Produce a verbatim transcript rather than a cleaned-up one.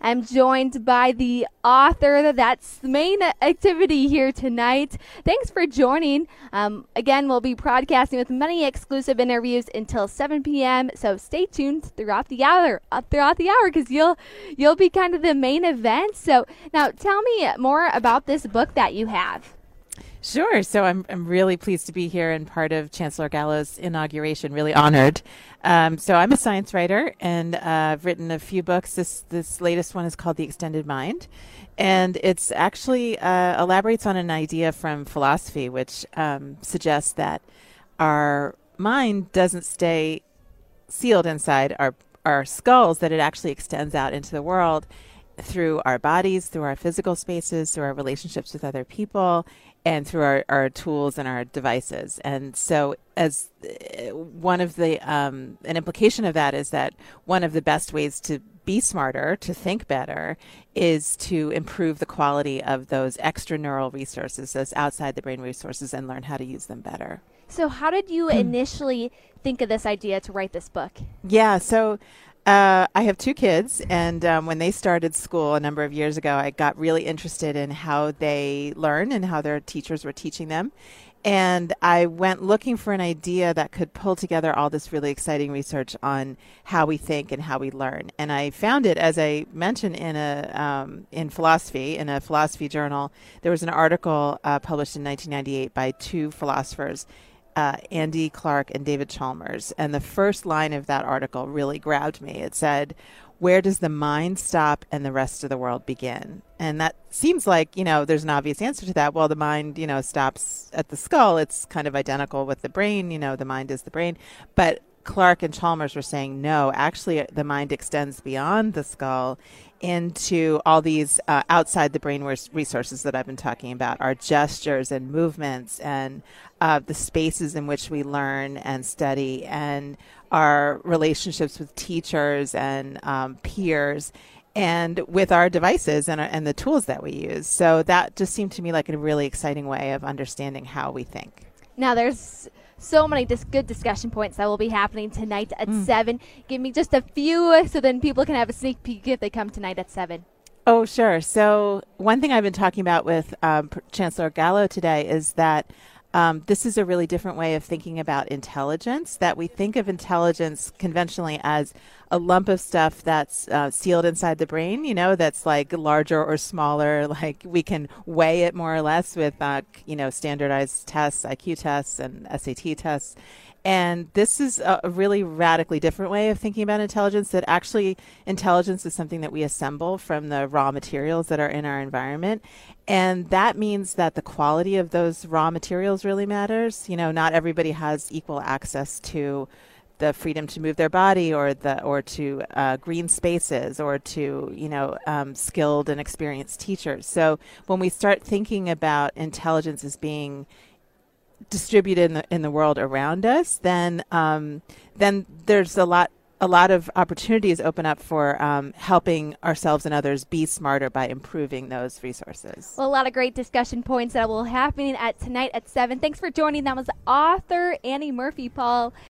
I'm joined by the author. That's the main activity here tonight. Thanks for joining. Um, again, we'll be broadcasting with many exclusive interviews until seven p.m. So stay tuned throughout the hour, uh, throughout the hour, because you'll you'll be kind of the main event. So now, tell me more about this book that you have. Sure. So I'm I'm really pleased to be here and part of Chancellor Gallo's inauguration. Really honored. Um, so I'm a science writer, and uh, I've written a few books. This this latest one is called The Extended Mind, and it's actually uh, elaborates on an idea from philosophy, which um, suggests that our mind doesn't stay sealed inside our our skulls; that it actually extends out into the world through our bodies, through our physical spaces, through our relationships with other people, and through our, our tools and our devices. And so as uh, one of the, um, an implication of that is that one of the best ways to be smarter, to think better, is to improve the quality of those extra neural resources, those outside the brain resources, and learn how to use them better. So how did you initially think of this idea to write this book? Yeah, so Uh, I have two kids, and um, when they started school a number of years ago, I got really interested in how they learn and how their teachers were teaching them. And I went looking for an idea that could pull together all this really exciting research on how we think and how we learn. And I found it, as I mentioned, in a um, in philosophy, in a philosophy journal. There was an article uh, published in nineteen ninety-eight by two philosophers, Uh, Andy Clark and David Chalmers. And the first line of that article really grabbed me. It said, "Where does the mind stop and the rest of the world begin?" And that seems like, you know, there's an obvious answer to that. Well, the mind, you know, stops at the skull. It's kind of identical with the brain. You know, the mind is the brain. But Clark and Chalmers were saying, no, actually the mind extends beyond the skull into all these uh, outside the brain resources that I've been talking about, our gestures and movements and uh, the spaces in which we learn and study, and our relationships with teachers and um, peers, and with our devices and, our, and the tools that we use. So that just seemed to me like a really exciting way of understanding how we think. Now, there's so many dis- good discussion points that will be happening tonight at Mm. seven. Give me just a few so then people can have a sneak peek if they come tonight at seven. Oh, sure. So one thing I've been talking about with um, Chancellor Gallo today is that um, this is a really different way of thinking about intelligence, that we think of intelligence conventionally as a lump of stuff that's uh, sealed inside the brain, you know, that's like larger or smaller, like we can weigh it more or less with, uh, you know, standardized tests, I Q tests and S A T tests. And this is a a really radically different way of thinking about intelligence, that actually intelligence is something that we assemble from the raw materials that are in our environment. And that means that the quality of those raw materials really matters. You know, not everybody has equal access to the freedom to move their body, or the or to uh, green spaces, or to, you know, um, skilled and experienced teachers. So when we start thinking about intelligence as being distributed in the in the world around us, then um, then there's a lot a lot of opportunities open up for um, helping ourselves and others be smarter by improving those resources. Well, a lot of great discussion points that will happen at tonight at seven. Thanks for joining. That was author Annie Murphy, Paul.